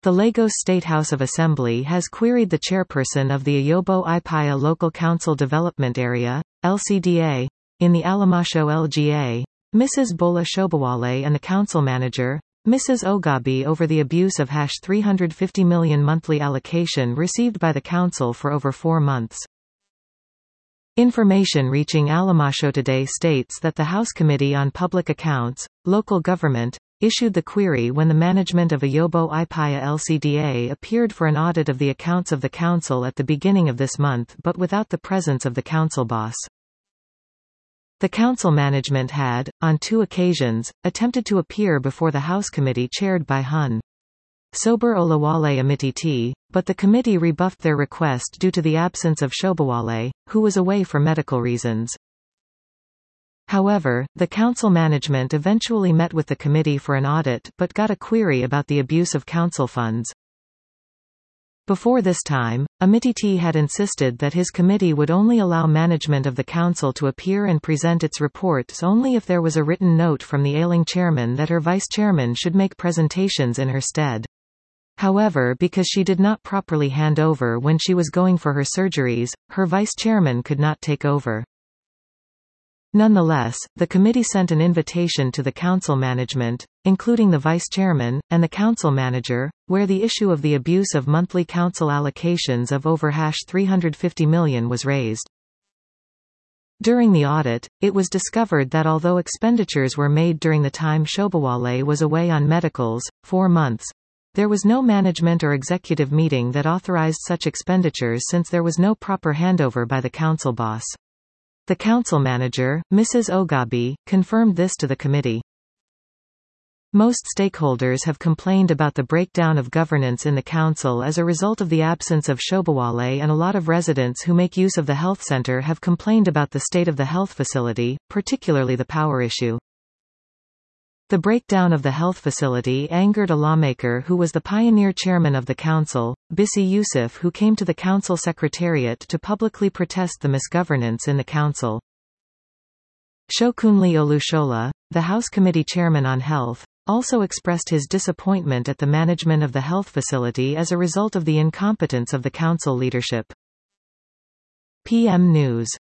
The Lagos State House of Assembly has queried the chairperson of the Ayobo Ipaya Local Council Development Area, LCDA, in the Alamasho LGA, Mrs. Bola Shobowale, and the council manager, Mrs. Ogabi, over the abuse of $350 million monthly allocation received by the council for over 4 months. Information reaching Alamasho today states that the House Committee on Public Accounts, Local Government, issued the query when the management of Ayobo Ipaya LCDA appeared for an audit of the accounts of the council at the beginning of this month, but without the presence of the council boss. The council management had, on 2 occasions, attempted to appear before the House Committee chaired by Hon. Sober Olawale Amititi, but the committee rebuffed their request due to the absence of Shobowale, who was away for medical reasons. However, the council management eventually met with the committee for an audit but got a query about the abuse of council funds. Before this time, Amititi had insisted that his committee would only allow management of the council to appear and present its reports only if there was a written note from the ailing chairman that her vice-chairman should make presentations in her stead. However, because she did not properly hand over when she was going for her surgeries, her vice-chairman could not take over. Nonetheless, the committee sent an invitation to the council management, including the vice-chairman, and the council manager, where the issue of the abuse of monthly council allocations of over $350 million was raised. During the audit, it was discovered that although expenditures were made during the time Shobowale was away on medicals, 4 months, there was no management or executive meeting that authorized such expenditures since there was no proper handover by the council boss. The council manager, Mrs. Ogabi, confirmed this to the committee. Most stakeholders have complained about the breakdown of governance in the council as a result of the absence of Shobowale, and a lot of residents who make use of the health center have complained about the state of the health facility, particularly the power issue. The breakdown of the health facility angered a lawmaker who was the pioneer chairman of the council, Bisi Yusuf, who came to the council secretariat to publicly protest the misgovernance in the council. Shokunle Olushola, the House Committee Chairman on Health, also expressed his disappointment at the management of the health facility as a result of the incompetence of the council leadership. PM News.